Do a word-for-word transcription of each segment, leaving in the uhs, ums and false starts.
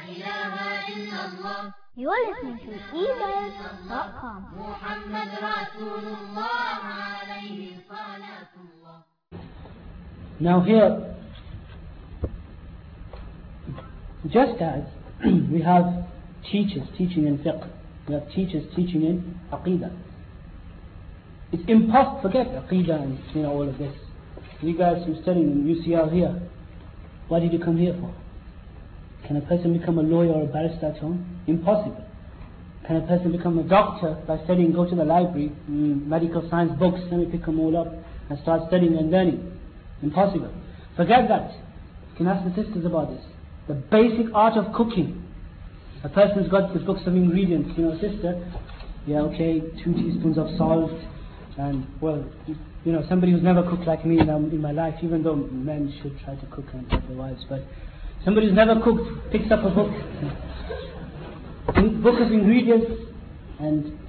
إله إلا الله. You are listening to e-mail dot com. محمد رسول الله عليه صلاة الله. Now here, just as we have teachers teaching in fiqh, we have teachers teaching in aqidah. It's impossible, forget aqidah and you know all of this. You guys who are studying in U C L here, what did you come here for? Can a person become a lawyer or a barrister at home? Impossible. Can a person become a doctor by studying, go to the library, mm, medical science books, let me pick them all up and start studying and learning? Impossible. Forget that. You can ask the sisters about this. The basic art of cooking. A person's got the books of ingredients, you know, sister, yeah, okay, two teaspoons of salt, and, well, you know, somebody who's never cooked like me in, um, in my life, even though men should try to cook and help their wives, but somebody who's never cooked picks up a book, a book of ingredients, and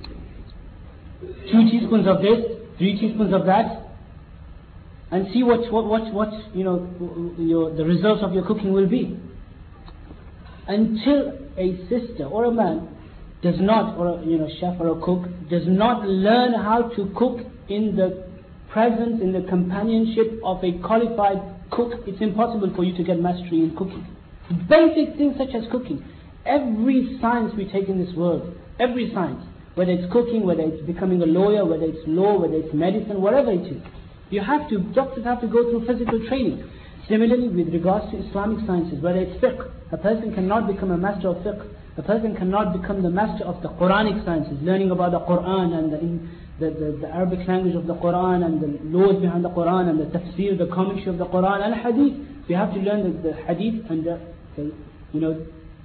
two teaspoons of this, three teaspoons of that, and see what, what, what, what you know, your, the results of your cooking will be. Until a sister or a man does not, or a you know, chef or a cook, does not learn how to cook in the presence, in the companionship of a qualified cook, it's impossible for you to get mastery in cooking. Basic things such as cooking. Every science we take in this world, every science, whether it's cooking, whether it's becoming a lawyer, whether it's law, whether it's medicine, whatever it is, you have to, doctors have to go through physical training. Similarly, with regards to Islamic sciences, whether it's fiqh, a person cannot become a master of fiqh, a person cannot become the master of the Quranic sciences, learning about the Quran and the, in, the, the, the Arabic language of the Quran and the laws behind the Quran and the tafsir, the commentary of the Quran and hadith. We have to learn the, the hadith and the, the you know,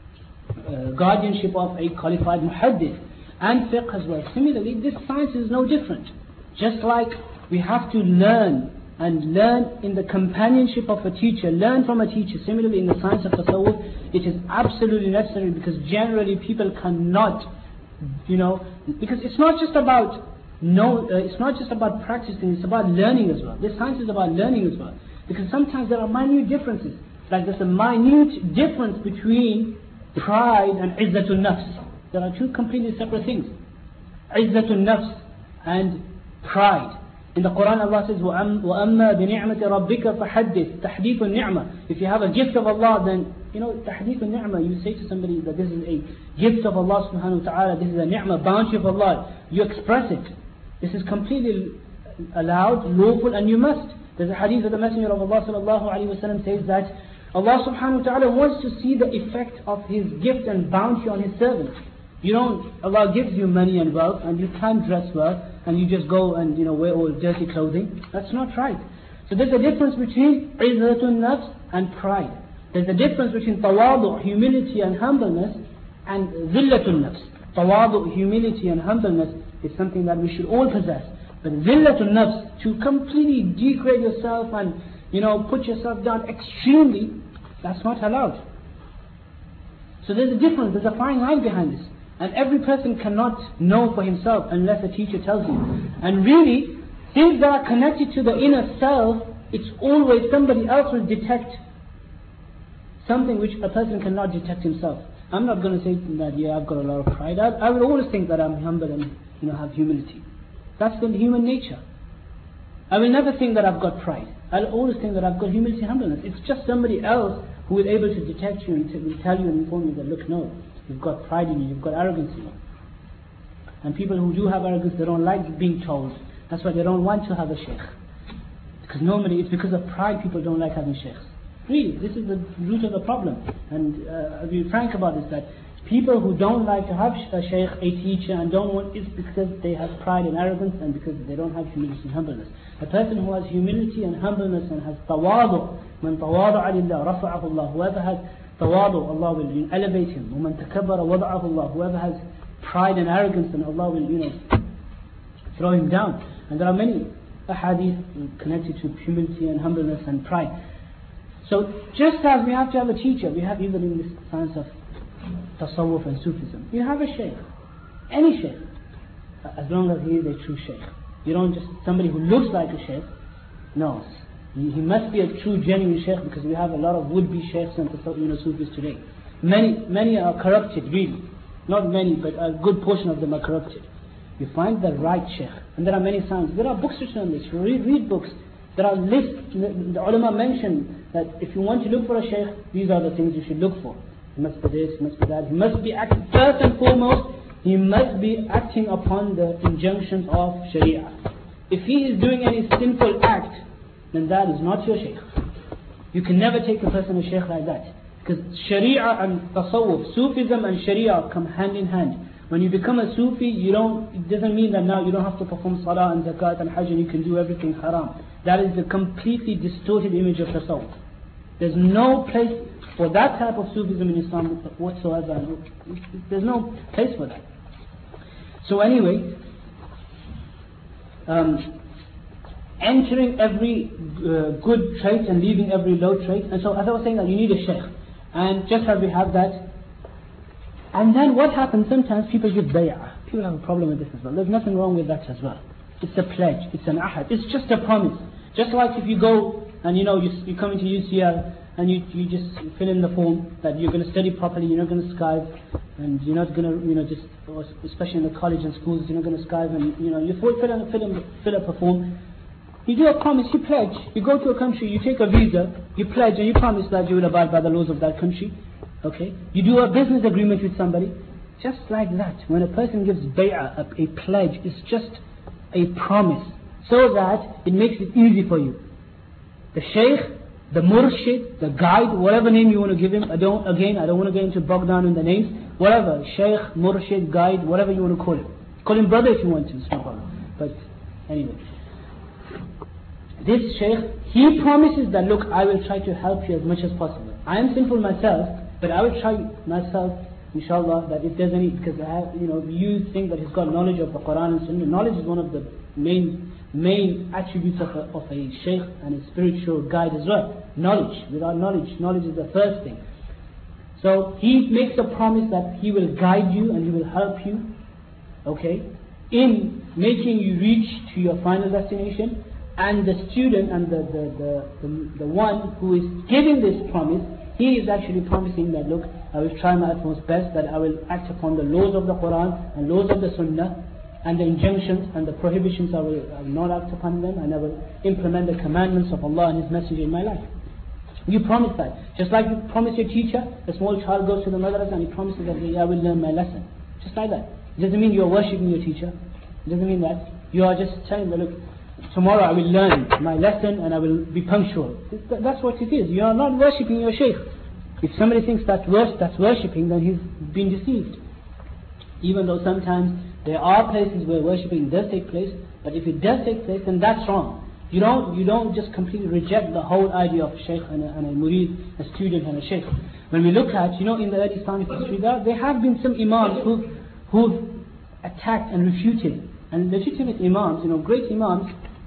uh, guardianship of a qualified muhaddith and fiqh as well. Similarly, this science is no different. Just like we have to learn and learn in the companionship of a teacher, learn from a teacher. Similarly, in the science of tasawwuf, it is absolutely necessary, because generally people cannot, you know, because it's not just about no, uh, it's not just about practicing, it's about learning as well. This science is about learning as well, because sometimes there are minute differences. Like there's a minute difference between pride and izzatul nafs. There are two completely separate things. Izzatul nafs and pride. In the Quran, Allah says, وَأَمَّا بِنِعْمَةِ رَبِّكَ فَحَدِّثْ تَحْدِيثُ النِّعْمَةِ. If you have a gift of Allah, then, you know, تَحْدِيثُ النِّعْمَةِ. You say to somebody that this is a gift of Allah subhanahu wa ta'ala, this is a ni'mah, bounty of Allah. You express it. This is completely allowed, lawful, and you must. There's a hadith of the Messenger of Allah sallallahu alayhi wa sallam says that Allah subhanahu wa ta'ala wants to see the effect of His gift and bounty on His servants. You don't, Allah gives you money and wealth and you can't dress well and you just go and you know wear all dirty clothing. That's not right. So there's a difference between izzatul nafs and pride. There's a difference between tawadu, humility and humbleness, and zillatul nafs. Tawadu, humility and humbleness is something that we should all possess. But zillatul nafs, to completely degrade yourself and you know put yourself down extremely, that's not allowed. So there's a difference, there's a fine line behind this. And every person cannot know for himself unless a teacher tells him. And really, things that are connected to the inner self, it's always somebody else will detect something which a person cannot detect himself. I'm not going to say that, yeah, I've got a lot of pride. I, I will always think that I'm humble and you know have humility. That's the human nature. I will never think that I've got pride. I'll always think that I've got humility and humbleness. It's just somebody else who is able to detect you and will tell you and inform you that, look, no, you've got pride in you, you've got arrogance in you. And people who do have arrogance, they don't like being told. That's why they don't want to have a sheikh. Because normally it's because of pride people don't like having sheikhs. Really, this is the root of the problem. And uh, I'll be frank about this, that people who don't like to have a sheikh, a teacher, and don't want, it's because they have pride and arrogance and because they don't have humility and humbleness. A person who has humility and humbleness and has tawadu, man tawada'a lillah, rafa'ahu Allah. Whoever has tawadu, Allah will elevate him. وَمَنْ تَكَبَّرَ وَضَعَهُ اللَّهُ. Whoever has pride and arrogance, then Allah will, you know, throw him down. And there are many ahadith connected to humility and humbleness and pride. So just as we have to have a teacher, we have even in this science of tasawwuf and Sufism, you have a sheikh, any sheikh, as long as he is a true sheikh. You don't just, somebody who looks like a sheikh, no. He, he must be a true, genuine sheikh, because we have a lot of would-be sheikhs and you know, Sufis today. Many, many are corrupted, really. Not many, but a good portion of them are corrupted. You find the right sheikh. And there are many signs. There are books written on this. Read, read books. There are lists. The, the ulama mention that if you want to look for a sheikh, these are the things you should look for. He must be this, he must be that. He must be acting, first and foremost, he must be acting upon the injunctions of Sharia. If he is doing any sinful act, then that is not your sheikh. You can never take a person a sheikh like that. Because Sharia and Tasawwuf, Sufism and Sharia come hand in hand. When you become a Sufi, you don't, it doesn't mean that now you don't have to perform Salah and Zakat and Hajj and you can do everything haram. That is the completely distorted image of Tasawwuf. There's no place for that type of Sufism in Islam whatsoever. There's no place for that. So anyway, um, entering every uh, good trait and leaving every low trait. And so as I was saying that you need a sheikh. And just as we have that, and then what happens, sometimes people give bay'ah. People have a problem with this as well. There's nothing wrong with that as well. It's a pledge, it's an ahad, it's just a promise. Just like if you go and you know you, you come into U C L and you, you just fill in the form that you're going to study properly, you're not going to Skype, and you're not going to, you know, just, especially in the college and schools, you're not going to Skype, and you know, you fill, fill, in, fill, in, fill up a form. You do a promise, you pledge. You go to a country, you take a visa, you pledge and you promise that you will abide by the laws of that country. Okay? You do a business agreement with somebody. Just like that. When a person gives bay'ah, a, a pledge, it's just a promise. So that it makes it easy for you. The sheikh, the murshid, the guide, whatever name you want to give him. I don't, again, I don't want to get into bog down in the names. Whatever, sheikh, murshid, guide, whatever you want to call him. Call him brother if you want to, it's no problem. But anyway. This sheikh, he promises that, look, I will try to help you as much as possible. I am simple myself, but I will try myself, inshallah, that if there's any, because I have, you know, you think that he's got knowledge of the Quran and Sunnah. Knowledge is one of the main, main attributes of a, of a sheikh and a spiritual guide as well. Knowledge. Without knowledge, knowledge is the first thing. So he makes a promise that he will guide you and he will help you, okay, in making you reach to your final destination. And the student and the, the, the, the, the one who is giving this promise, he is actually promising that, look, I will try my utmost best, that I will act upon the laws of the Quran and laws of the Sunnah and the injunctions and the prohibitions, I will, I will not act upon them, and I will implement the commandments of Allah and His Messenger in my life. You promise that. Just like you promise your teacher, a small child goes to the madrasa and he promises that I will learn my lesson. Just like that. It doesn't mean you are worshipping your teacher. It doesn't mean that. You are just telling them, look, tomorrow I will learn my lesson and I will be punctual. That's what it is. You are not worshipping your sheikh. If somebody thinks that wors that's worshipping, then he's been deceived. Even though sometimes there are places where worshipping does take place, but if it does take place, then that's wrong. You don't, you don't just completely reject the whole idea of a sheikh and a, and a murid, a student and a sheikh. When we look at, you know, in the early Islamic history, there, there have been some imams who who've attacked and refuted, and legitimate imams, you know, great imams,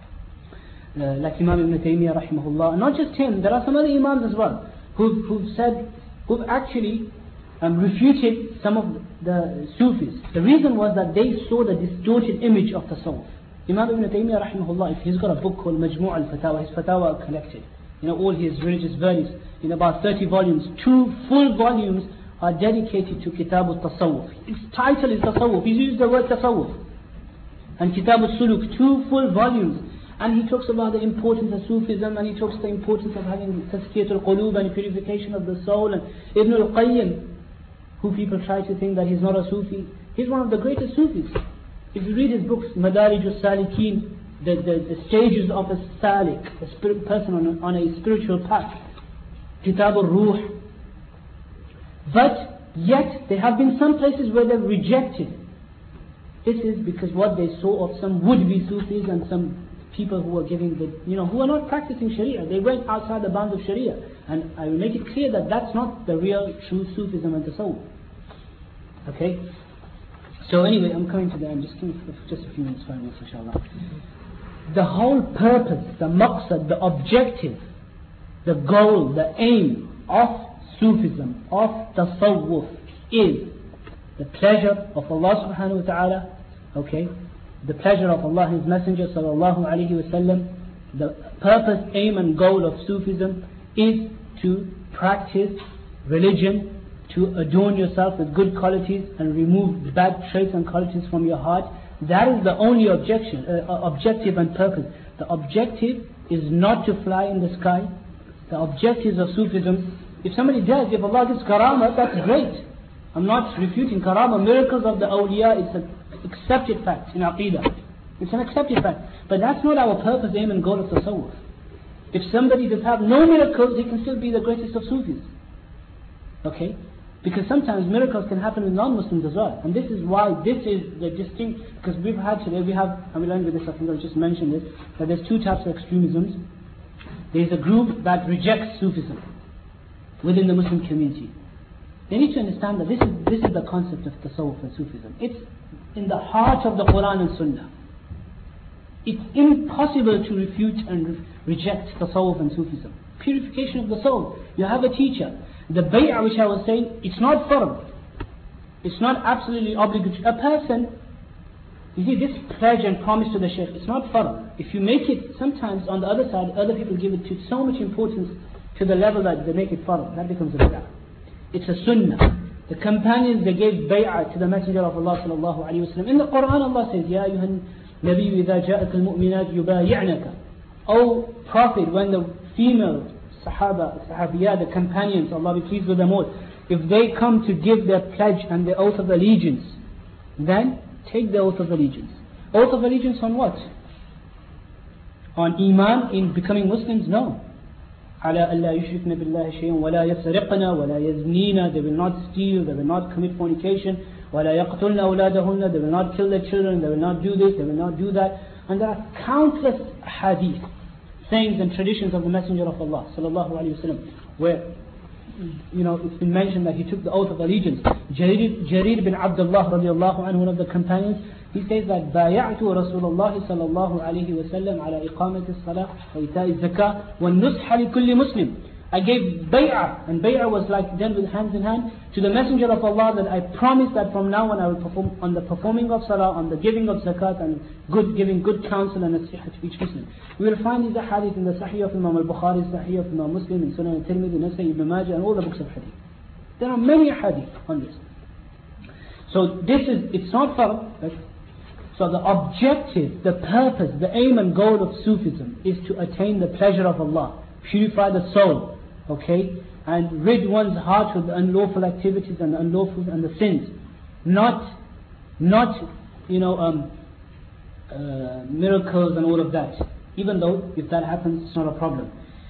Uh, like Imam Ibn Taymiyyah rahimahullah, and not just him, there are some other imams as well who've, who've said, who've actually um, refuted some of the Sufis. The reason was that they saw the distorted image of Tasawwuf. Imam Ibn Taymiyyah rahimahullah, if he's got a book called Majmu' al-Fatawa, his Fatawa are collected, you know, all his religious verdicts in about thirty volumes. Two full volumes are dedicated to Kitab al-Tasawwuf. Its title is Tasawwuf. He's used the word Tasawwuf. And Kitab al-Suluk, two full volumes. And he talks about the importance of Sufism, and he talks the importance of having Tazkiyat al-Qulub and purification of the soul. And Ibn al-Qayyim, who people try to think that he's not a Sufi, he's one of the greatest Sufis. If you read his books, Madarij al-Salikin, the, the, the stages of a Salik, a spirit person on a, on a spiritual path, Kitab al-Ruh. But yet, there have been some places where they've rejected. This is because what they saw of some would-be Sufis and some people who are giving the, you know, who are not practicing Sharia. They went outside the bounds of Sharia. And I will make it clear that that's not the real true Sufism and Tasawwuf. Okay? So anyway, I'm coming to the end. Just, just a few minutes, five minutes, inshallah. The whole purpose, the maqsad, the objective, the goal, the aim of Sufism, of Tasawwuf is the pleasure of Allah subhanahu wa ta'ala, okay? The pleasure of Allah, His Messenger sallallahu alayhi wa sallam. The purpose, aim and goal of Sufism is to practice religion to adorn yourself with good qualities and remove bad traits and qualities from your heart. That is the only objection, uh, objective and purpose. The objective is not to fly in the sky. The objectives of Sufism, if somebody does, if Allah gives karama, that's great. I'm not refuting karama. Miracles of the awliya, it's an accepted fact in Aqidah. It's an accepted fact. But that's not our purpose, aim and goal of Tasawwuf. If somebody does have no miracles, he can still be the greatest of Sufis. Okay? Because sometimes miracles can happen with non-Muslims as well. And this is why this is the distinct, because we've had today, we have, and we'll end with this, I think I'll just mention this, that there's two types of extremisms. There's a group that rejects Sufism within the Muslim community. They need to understand that this is, this is the concept of Tasawwuf and Sufism. It's in the heart of the Quran and Sunnah. It's impossible to refute and re reject Tasawwuf and Sufism. Purification of the soul. You have a teacher. The bay'ah which I was saying, it's not fard. It's not absolutely obligatory. A person, you see, this pledge and promise to the Shaykh, it's not fard. If you make it, sometimes on the other side, other people give it to so much importance to the level that they make it fard. That becomes a bid'ah. It's a sunnah. The companions, they gave bay'ah to the Messenger of Allah sallallahu alayhi wa sallam. In the Quran, Allah says, Ya ayyuhan nabiyyu idha ja'aka al-mu'minat yubayi'naka. O Prophet, when the female Sahaba, Sahabiyah, the companions, Allah be pleased with them all, if they come to give their pledge and their oath of allegiance, then take the oath of allegiance. Oath of allegiance on what? On Iman, in becoming Muslims? No. على ألا يشركن بالله شيئا ولا يسرقن ولا يزنين. They will not steal, they will not commit fornication. ولا يقتلن أولادهن. They will not kill their children, they will not do this, they will not do that. And there are countless hadith, sayings and traditions of the Messenger of Allah sallallahu alaihi wasallam, where, you know, it's been mentioned that he took the oath of allegiance. Jarir, Jarir bin Abdullah radiallahu anhu, one of the companions, he says that بايعت رسول الله صلى الله عليه وسلم على إقامة الصلاة وإيتاء الزكاة والنصح لكل مسلم. I gave bay'ah, and bay'ah was like done with hands in hand, to the Messenger of Allah, that I promise that from now on I will perform on the performing of salah, on the giving of zakat, and good giving good counsel and nasihat to each Muslim. We will find these hadith in the Sahih of Imam al-Bukhari, Sahih of Imam Muslim, in Sunan al-Tirmidhi, Nasai, Ibn Majah, and all the books of hadith. There are many hadith on this. So this is, it's not fard. Right? So the objective, the purpose, the aim and goal of Sufism is to attain the pleasure of Allah, purify the soul, okay, and rid one's heart of the unlawful activities and the unlawful and the sins. Not, not, you know, um, uh, miracles and all of that. Even though if that happens, it's not a problem.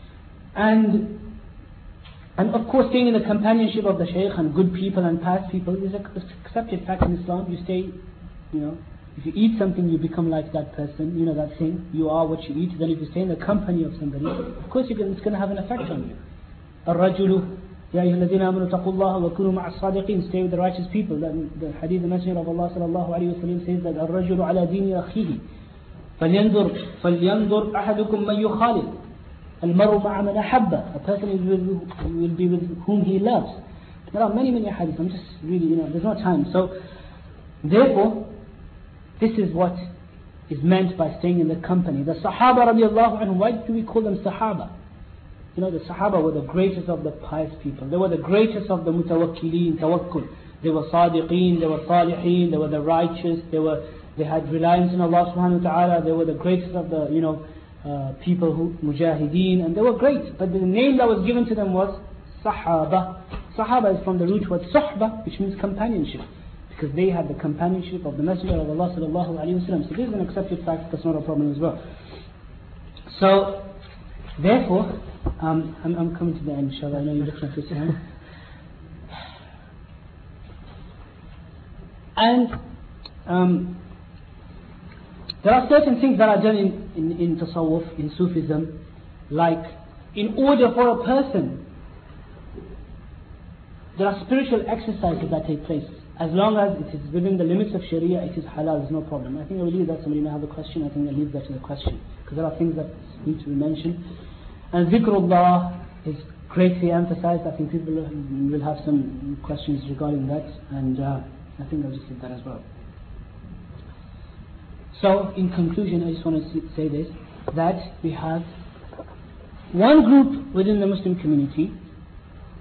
And and of course, staying in the companionship of the Shaykh and good people and past people is an accepted fact in Islam. You stay, you know, if you eat something, you become like that person. You know that thing. You are what you eat. Then if you stay in the company of somebody, of course, you can, it's going to have an effect on you. الرجل يا أيها الذين آمنوا اتقوا الله وكونوا مع الصادقين. Stay with the righteous people. That the hadith, the Messenger of Allah صلى الله عليه وسلم says that الرجل على دين أخيه فلينظر فلينظر أحدكم من يخالف المرء مع من أحبه. A person will, will be with whom he loves. There are many many hadiths. I'm just really, you know, there's no time. So therefore, this is what is meant by staying in the company. The Sahaba radiallahu anhum, why do we call them Sahaba? You know, the Sahaba were the greatest of the pious people. They were the greatest of the mutawakkilin, tawakkul. They were sadiqeen, they were salihin, they were the righteous, they were, they had reliance on Allah subhanahu wa ta'ala, they were the greatest of the, you know, uh, people who, mujahideen, and they were great. But the name that was given to them was Sahaba. Sahaba is from the root word Suhba, which means companionship. Because they had the companionship of the Messenger of Allah sallallahu alayhi wa sallam. So this is an accepted fact, that's not a problem as well. So, therefore, um, I'm, I'm coming to the end, inshallah. I know you're looking at this time. And um, there are certain things that are done in, in, in Tasawwuf, in Sufism, like in order for a person, there are spiritual exercises that take place. As long as it is within the limits of Sharia, it is halal, there's no problem. I think I will leave that. Somebody may have a question. I think I'll leave that to the question, because there are things that need to be mentioned. And Zikrullah is greatly emphasized. I think people will have some questions regarding that, and uh, I think I'll just leave that as well. So, in conclusion, I just want to say this, that we have one group within the Muslim community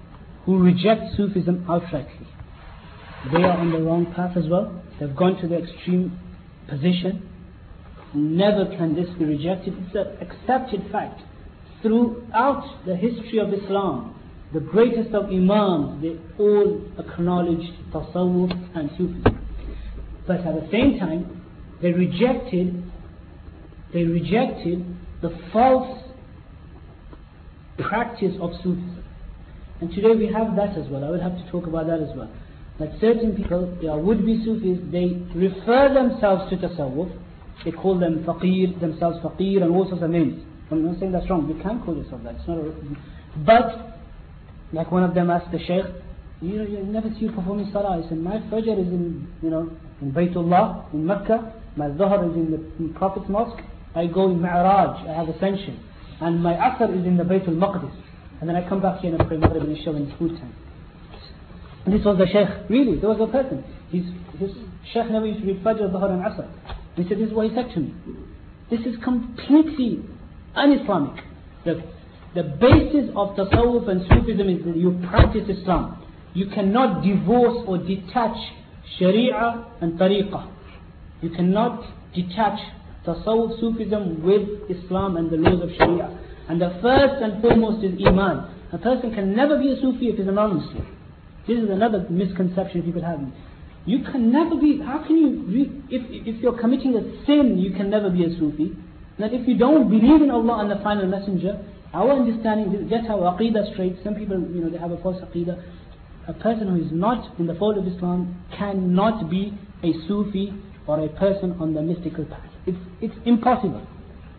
who reject Sufism outrightly. They are on the wrong path as well. They've gone to the extreme position. Never can this be rejected. It's an accepted fact. Throughout the history of Islam, the greatest of Imams, they all acknowledged Tasawwuf and Sufism. But at the same time, they rejected, they rejected the false practice of Sufism. And today we have that as well. I would have to talk about that as well. That certain people, they are would-be Sufis, they refer themselves to Tasawwuf. They call them faqir, themselves faqir and all sorts of names. I'm not saying that's wrong. You can call yourself that. It's not a, but, like one of them asked the Shaykh, you know, you never see you performing Salah. He said, my Fajr is in, you know, in Baytullah, in Mecca. My Dhuhr is in the Prophet's Mosque. I go in Mi'raj, I have ascension. And my Asr is in the Baytul Maqdis. And then I come back here and pray Maghrib and Isha when it's food time. And this was the Shaykh. Really, there was a person. His, his Shaykh never used to read Fajr, Dhuhr and Asr. He said, this is what he said to me. This is completely un-Islamic. The, the basis of Tasawwuf and Sufism is that you practice Islam. You cannot divorce or detach Sharia and Tariqah. You cannot detach Tasawwuf, Sufism with Islam and the laws of Sharia. And the first and foremost is Iman. A person can never be a Sufi if he's a non-Muslim. This is another misconception people have. You can never be, how can you, re, if, if you're committing a sin, you can never be a Sufi. That if you don't believe in Allah and the final messenger, our understanding, get our aqidah straight. Some people, you know, they have a false aqidah. A person who is not in the fold of Islam cannot be a Sufi or a person on the mystical path. It's, it's impossible.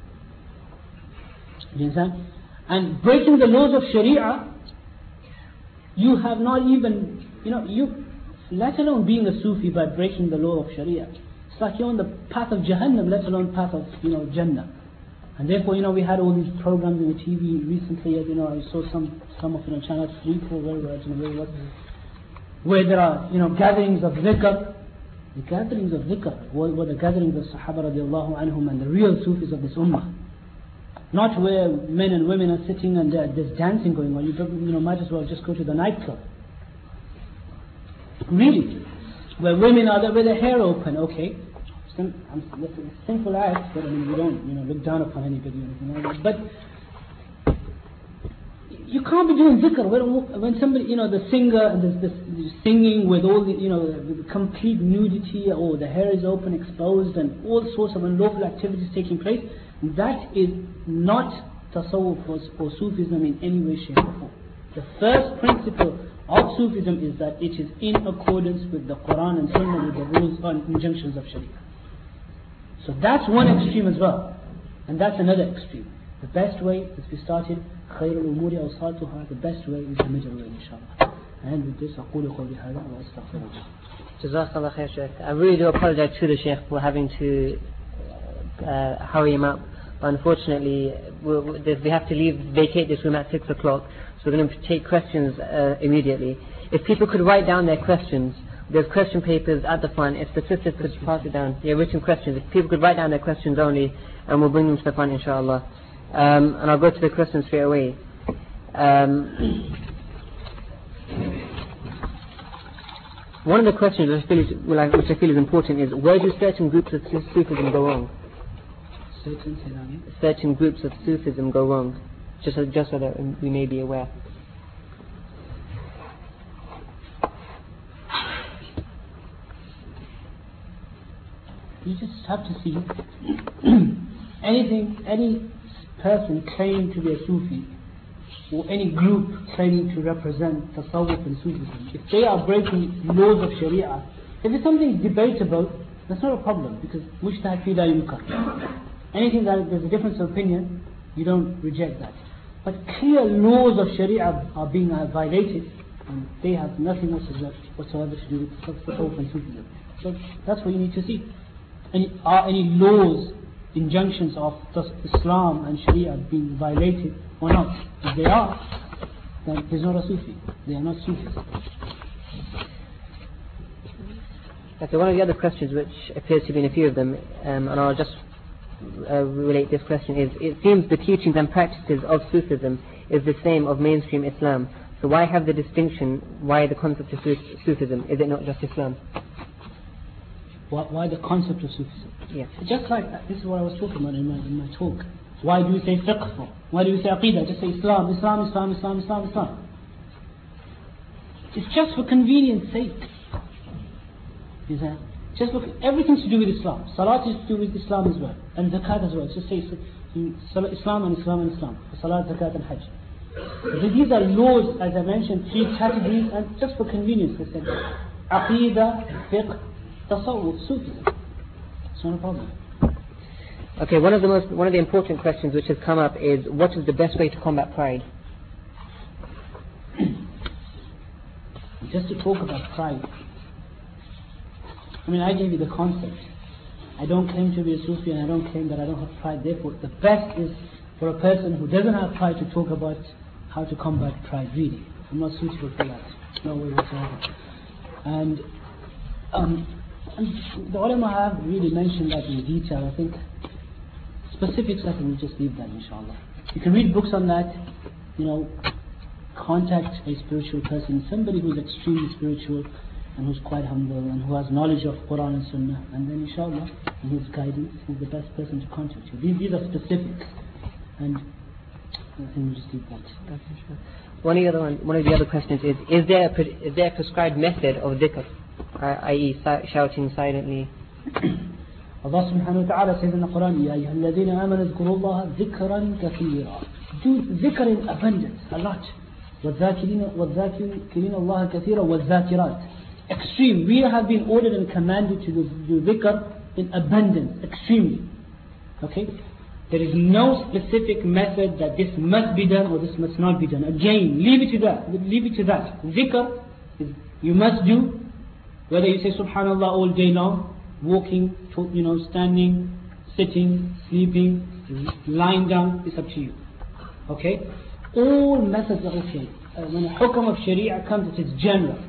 You understand? And breaking the laws of Sharia, you have not even, you know, you, let alone being a Sufi by breaking the law of Sharia. It's like you're on the path of Jahannam, let alone path of, you know, Jannah. And therefore, you know, we had all these programs on the T V recently, you know, I saw some some of it on Channel three, four, wherever, I don't know where it was, where there are, you know, gatherings of dhikr. The gatherings of dhikr were, were the gatherings of Sahaba radiallahu anhum and the real Sufis of this ummah. Not where men and women are sitting and uh, there's dancing going on. You, you know, might as well just go to the nightclub. Really. Where women are there with their hair open, okay. Sim, I'm, that's a simple act, but I mean, we don't, you know, look down upon anybody or anything like that. But you can't be doing dhikr when, when somebody, you know, the singer and there's this singing with all the, you know, the complete nudity, or the hair is open, exposed, and all sorts of unlawful activities taking place. That is not Tasawwuf or, or Sufism in any way, shape or form. The first principle of Sufism is that it is in accordance with the Quran and Sunnah, with the rules and injunctions of Sharia. So that's one extreme as well. And that's another extreme. The best way, as we started, خير الأمور أوساطها, the best way is the middle way, inshallah. And with this, أقول قولي هذا وأستغفر الله. Jazakallah khair, Shaykh. I really do apologize to the Shaykh for having to uh, hurry him up. But unfortunately, we'll, we have to leave, vacate this room at six o'clock. So we're going to take questions uh, immediately. If people could write down their questions, there's question papers at the front. If the sisters could pass it down, yeah, written questions. If people could write down their questions only, and we'll bring them to the front, inshallah. Um, and I'll go to the questions straight away. Um, one of the questions which I, feel is, which I feel is important is, where do certain groups of Sufism go wrong? Certain, certain groups of Sufism go wrong, just so, just so that we may be aware. You just have to see anything, any person claiming to be a Sufi, or any group claiming to represent Tasawwuf and Sufism, if they are breaking laws of Sharia, if it's something debatable, that's not a problem, because mujtahid fi la yunkar. Anything that there's a difference of opinion, you don't reject that. But clear laws of Sharia are being violated, and they have nothing whatsoever to do with Tasawwuf and Sufism. So that's what you need to see. Any, are any laws, injunctions of Islam and Sharia being violated or not? If they are, then he's not a Sufi. They are not Sufis. Okay, one of the other questions, which appears to be in a few of them, um, and I'll just uh, relate this question, is: it seems the teachings and practices of Sufism is the same of mainstream Islam, So why have the distinction? Why the concept of Sufism? Is it not just Islam? Why, why the concept of Sufism? Yes. Just like that, this is what I was talking about in my, in my talk. Why do we say fiqh for? Why do we say aqidah? Just say Islam, Islam, Islam, Islam, Islam, Islam. It's just for convenience sake. Is that? Just look, everything's to do with Islam. Salat is to do with Islam as well. And zakat as well. It's just say Islam and Islam and Islam. Salat, zakat and hajj. So these are laws, as I mentioned, three categories, and just for convenience, they said aqidah, fiqh, tasawwuf, Sufism. It's not a problem. Okay, one of the most, one of the important questions which has come up is, what is the best way to combat pride? Just to talk about pride. I mean, I gave you the concept. I don't claim to be a Sufi and I don't claim that I don't have pride. Therefore, the best is for a person who doesn't have pride to talk about how to combat pride, really. I'm not suitable for that. No way whatsoever. And, um, and the ulama have really mentioned that in detail. I think specifics I can just leave that, inshallah. You can read books on that, you know, contact a spiritual person, somebody who's extremely spiritual and who's quite humble and who has knowledge of Quran and Sunnah, and then inshallah, in his guidance, he's the best person to contact you. These, these are specifics, and I think we'll just leave that. One of the other one, one of the other questions is: Is there a, pre- is there a prescribed method of dhikr, that is, si- shouting silently? Allah subhanahu wa ta'ala says in the Quran, Ya ayyuhalladhina amanu dhkuru Allah dhikran kathira. Do dhikr in abundance, a lot. وَالذَّاكِرِينَ وَالذَّاكِرِينَ اللَّهَ كَثِيرًا وَالذَّاكِرَاتِ. Extreme. We have been ordered and commanded to do, do dhikr in abundance, extremely. Okay? There is no specific method that this must be done or this must not be done. Again, leave it to that. Leave it to that. Dhikr is, you must do, whether you say Subhanallah all day long, walking, you know, standing, sitting, sleeping, lying down, it's up to you. Okay? All methods are okay. Uh, when a hukm of Sharia comes, it is general.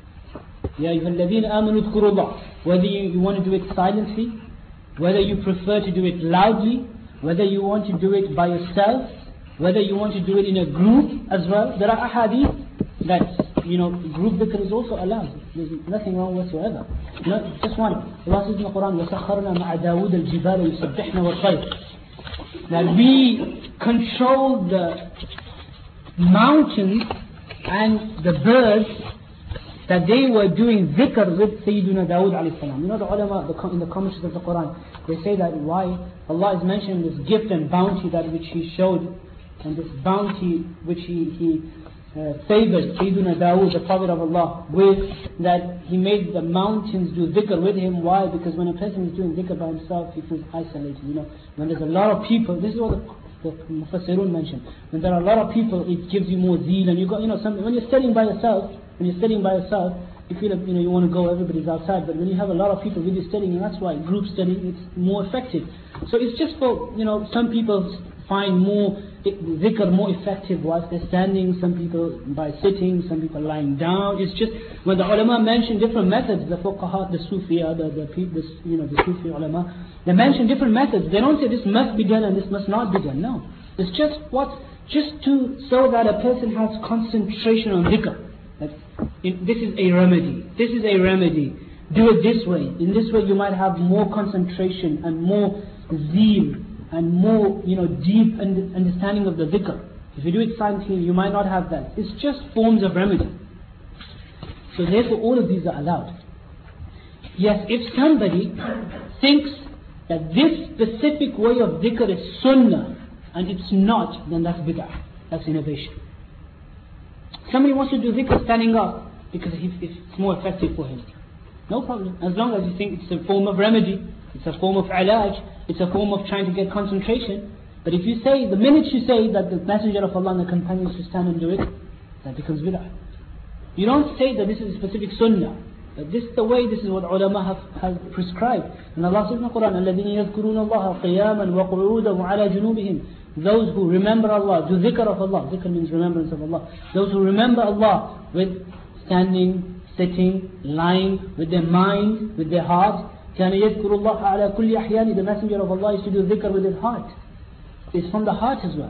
Ya ayyuhalladhina amanu dhkuru Allah. Whether you, you want to do it silently, whether you prefer to do it loudly, whether you want to do it by yourself, whether you want to do it in a group as well. There are ahadith that, you know, group dhikr is also allowed. There's nothing wrong whatsoever. You know, just one. Allah says in the Quran, وَسَخَّرْنَا مَعَ دَاوُودَ الْجِبَالَ يُسَبِّحْنَ وَالطَّيْرَ. That we control the mountains and the birds, that they were doing dhikr with Sayyidina Dawood alayhi salam. You know, the ulama, the, in the commentaries of the Quran, they say that why Allah is mentioning this gift and bounty that which He showed, and this bounty which He, he uh, favored Sayyidina Dawood, the Prophet of Allah, with, that He made the mountains do dhikr with him. Why? Because when a person is doing dhikr by himself, he feels isolated. You know, when there's a lot of people, this is what the the Mufassirun mentioned. When there are a lot of people, it gives you more zeal, and you got, you know, something. When you're studying by yourself, when you're studying by yourself, you feel like, you know, you want to go, everybody's outside. But when you have a lot of people with you studying, and that's why group studying, it's more effective. So it's just for, you know, some people find more dhikr more effective whilst they're standing, some people by sitting, some people lying down. It's just when the ulama mention different methods, the fuqaha, the Sufiya, the, the, the you know, the Sufi ulama, they mention different methods. They don't say this must be done and this must not be done. No, it's just what, just to so that a person has concentration on dhikr. That in, this is a remedy. This is a remedy. Do it this way. In this way, you might have more concentration and more zeal and more, you know, deep understanding of the dhikr. If you do it silently, you might not have that. It's just forms of remedy. So therefore, all of these are allowed. Yes, if somebody thinks that this specific way of dhikr is sunnah and it's not, then that's bid'ah. That's innovation. Somebody wants to do dhikr standing up because it's more effective for him. No problem. As long as you think it's a form of remedy, it's a form of ilaj, it's a form of trying to get concentration. But if you say, the minute you say that the Messenger of Allah and the companions should stand and do it, that becomes bid'ah. You don't say that this is a specific sunnah. But this is the way, this is what ulama have, have prescribed. And Allah says in the Quran, الَّذِينَ يَذْكُرُونَ اللَّهَ قِيَامًا وَقُعُودًا وَعَلَى جُنُوبِهِمْ. Those who remember Allah, do dhikr of Allah. Dhikr means remembrance of Allah. Those who remember Allah with standing, sitting, lying, with their mind, with their heart. كَانَ يَذْكُرُ اللَّهَ عَلَى كُلِّ أَحْيَانِ. The Messenger of Allah used to do dhikr with his heart. It's from the heart as well.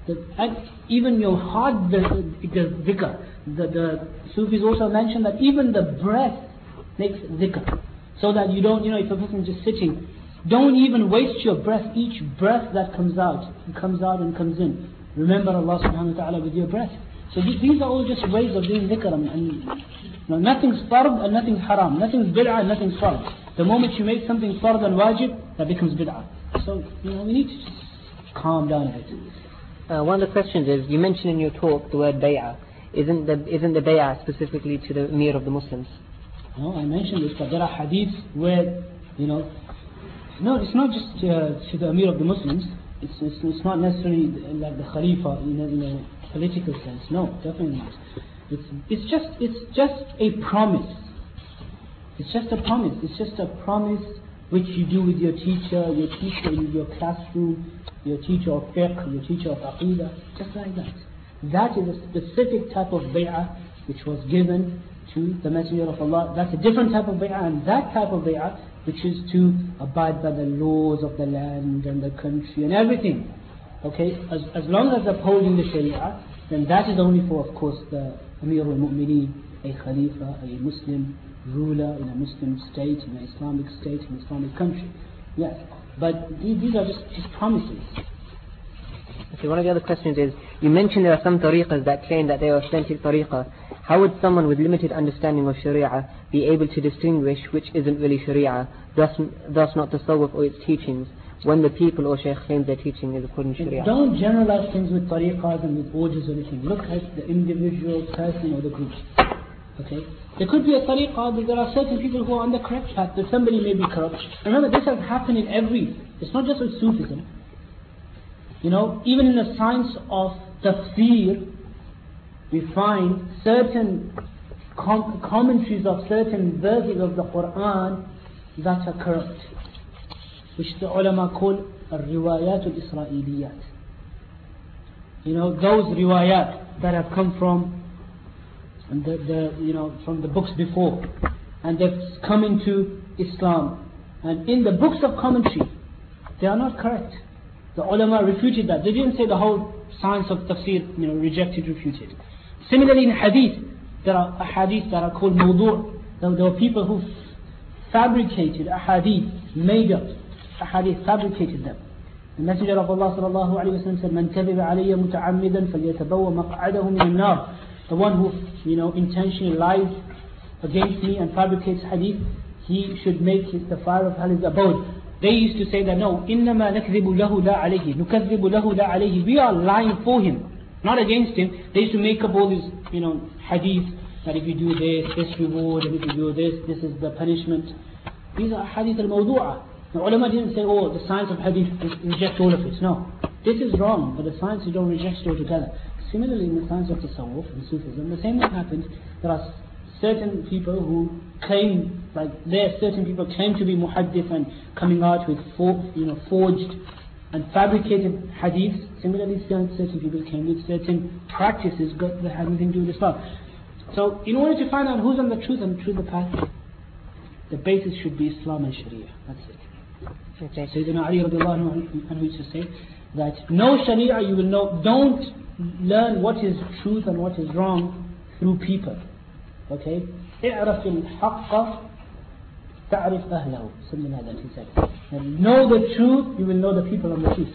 The, and even your heart does, it does dhikr. The, the Sufis also mention that even the breath makes dhikr. So that you don't, you know, if a person is just sitting, don't even waste your breath. Each breath that comes out, comes out and comes in. Remember Allah subhanahu wa ta'ala with your breath. So th- these are all just ways of doing dhikr. And, and you know, nothing's fard and nothing's haram. Nothing's bid'ah and nothing's fard. The moment you make something fard and wajib, that becomes bid'ah. So, you know, we need to just calm down a bit. Uh, one of the questions is, you mentioned in your talk the word bay'ah. Isn't the, isn't the bay'ah specifically to the Amir of the Muslims? No, I mentioned this, but there are hadiths where, you know, no, it's not just uh, to the Amir of the Muslims. It's, it's, it's not necessarily like the Khalifa in a, in a political sense. No, definitely not. It's, it's just, it's just a promise. It's just a promise. It's just a promise which you do with your teacher, your teacher in your classroom, your teacher of fiqh, your teacher of aqidah, just like that. That is a specific type of bay'ah which was given to the Messenger of Allah. That's a different type of bay'ah, and that type of bay'ah which is to abide by the laws of the land and the country and everything. Okay, as, as long as upholding the Sharia, then that is only for, of course, the Amir al-Mu'mineen, a Khalifa, a Muslim ruler in a Muslim state, in an Islamic state, in an Islamic country. Yes, but these, these are just, just promises. Okay, one of the other questions is, you mentioned there are some tariqas that claim that they are authentic tariqah. How would someone with limited understanding of Sharia be able to distinguish which isn't really Sharia, thus, thus not tasawwuf or its teachings, when the people or shaykh claims their teaching is according to Sharia? Don't generalize things with tariqas and with orders or anything. Look at the individual person or the group. Okay? There could be a tariqah, but there are certain people who are on the correct path, that somebody may be corrupt. Remember, this has happened in every, it's not just with Sufism. You know, even in the science of tafsir, we find certain com- commentaries of certain verses of the Quran that are corrupt, which the ulama call al-riwayat al-isra'iliyat. You know, those riwayat that have come from the, the you know from the books before, and they've come into Islam, and in the books of commentary, they are not correct. The ulama refuted that. They didn't say the whole science of tafsir, you know, rejected, refuted. Similarly in hadith, there are hadith that are called mawdu'. There were people who fabricated a hadith, made up a hadith, fabricated them. The Messenger of Allah sallallahu alayhi wa sallam said, "Man kadhiba alayya muta'ammidan falyatabawwa maq'adahu min an-nar." The one who, you know, intentionally lies against me and fabricates hadith, he should make his, the fire of hell his abode. They used to say that, no, إِنَّمَا نَكْذِبُ لَهُ لَا عَلَيْهِ نُكَذِّبُ لَهُ لَا عَلَيْهِ. We are lying for him, not against him. They used to make up all these, you know, hadith, that if you do this, this reward, and if you do this, this is the punishment. These are hadith al-mawdu'a. The ulama didn't say, oh, the science of hadith, reject all of it. No, this is wrong, but the science you don't reject it altogether. Similarly, in the science of tasawwuf and Sufism, the same thing happens. There are certain people who claim, like there, certain people claim to be muhaddith and coming out with for, you know, forged and fabricated hadiths. Similarly, certain people came with certain practices that have nothing to do with Islam. So, in order to find out who's on the truth and truth the path, the basis should be Islam and Sharia. That's it. Okay. Sayyidina Ali radiallahu anhu used to say that no Sharia you will know. Don't learn what is truth and what is wrong through people. Okay? اعرف الحق تعرف أهله. Something like that he said. And know the truth, you will know the people on the truth.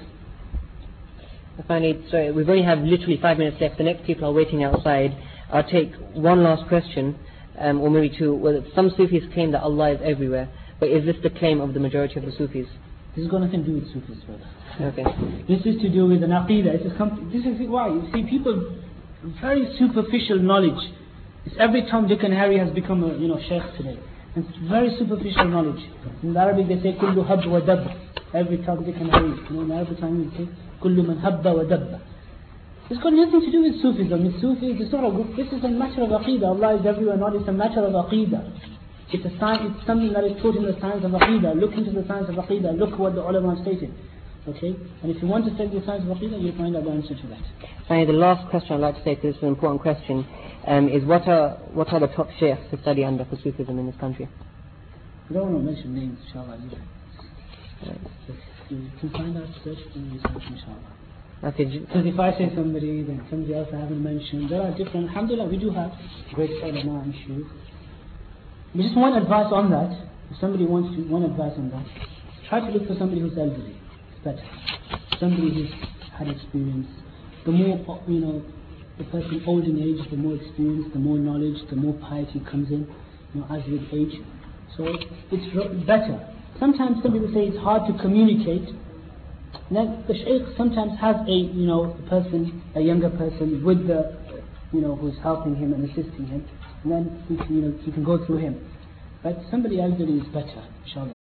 Finally, sorry, we've only have literally five minutes left. The next people are waiting outside. I'll take one last question, um, or maybe two. Well, some Sufis claim that Allah is everywhere, but is this the claim of the majority of the Sufis? This has got nothing to do with Sufis, brother. Okay. This is to do with an aqidah. This is, com- this is why. You see, people, very superficial knowledge. It's every Tom, Dick and Harry has become a, you know, sheikh today. And it's very superficial knowledge. In Arabic they say, kullu hab wa dab. Every Tom, Dick and Harry. You know, in Arabic time they say, kullu man habba wa dabba. It's got nothing to do with Sufism. It's Sufis, it's not a group. This is a matter of aqidah. Allah is everywhere, not. It's a matter of aqidah. It's a science, it's something that is taught in the science of aqidah. Look into the science of aqidah. Look what the ulama stated. Okay? And if you want to study the science of aqidah, you'll find out the answer to that. Finally, the last question I'd like to say, because this is an important question, um, is what are what are the top sheikhs to study under for Sufism in this country? I don't want to mention names, inshallah. You can find out, search and research, inshallah. Okay. j- Because if I say somebody, then somebody else I haven't mentioned. There are different, alhamdulillah, we do have great ulama and shuyukh. But just one advice on that, if somebody wants to, one advice on that, try to look for somebody who's elderly. It's better. Somebody who's had experience. The more, you know, the person old in age, the more experience, the more knowledge, the more piety comes in, you know, as with age. So it's ro- better. Sometimes some people say it's hard to communicate. Then the shaykh sometimes has a, you know, a person, a younger person with the, you know, who's helping him and assisting him. And then, he can, you know, you can go through him. But somebody elderly is better, inshallah.